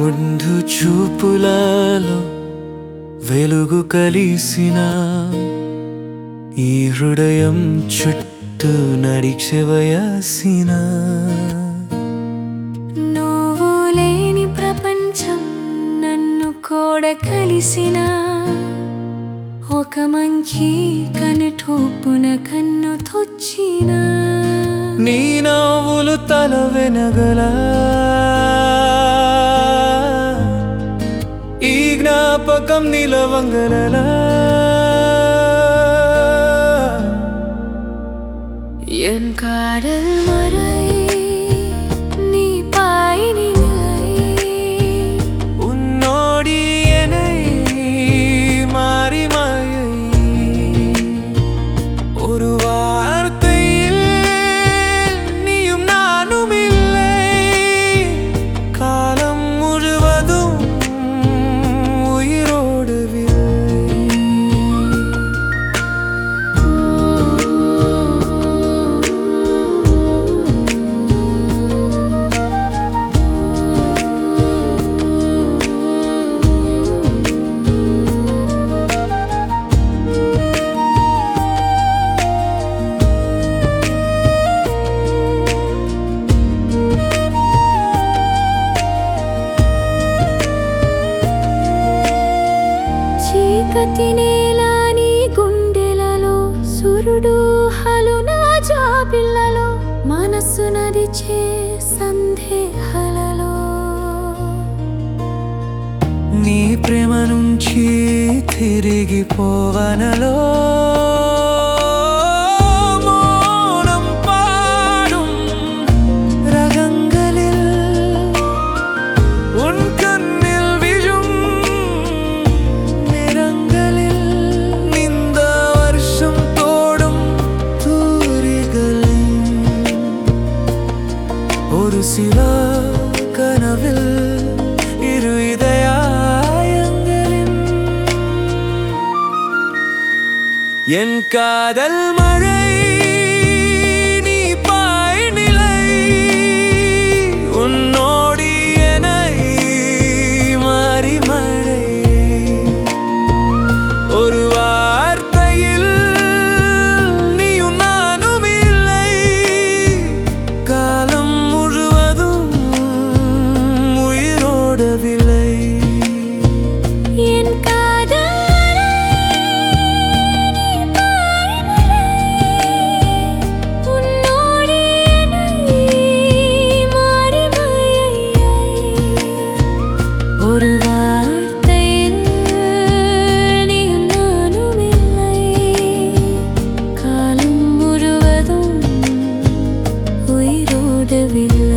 ముందు చూపులలో వెలుగు కలిసిన ఈ హృదయం చుట్టూ నడిచే వయసిన నువ్వు లేని ప్రపంచం నన్ను కూడా కలిసిన ఒక మంచి కనుటూపున కన్ను తొచ్చిన నీ నవ్వులు తల వెనగల ఈ జ్ఞాపకం నిలవంగలలా என் காதல் மறை நீ பாயினிலை உன்னோடி என்னை மாறி மாயை ஒரு வார்த்தையில் நீயும் நானும் இல்லை காலம் முழுவதும் உயிரோடவில்லை చీకటినేలా నీ గుండెలలో సురుడు హలు నా జాబిల్లలో మనసు నడిచే సందేహాలలో నీ ప్రేమ నుంచి తిరిగిపోవనలో மௌனம் பாடும் ரகங்களில் உன் கண்ணில் விழும் நிறங்களில் இந்த வருஷம் தோடும் தூரிகளில் ஒரு சில கனவில் இரு இதயங்களின் என் காதல் மழை நீ பாய்நிலை உன்னோடி என்னை மாறி மழை ஒரு வார்த்தையில் நீயும் நானும் இல்லை காலம் முழுவதும் உயிரோடவில்லை என் காதல் உன்னோடி என்னை மாறி மாயை ஒரு வார்த்தையில் நீயும் நானும் இல்லை காலம் முழுவதும் உயிரோடவில்லை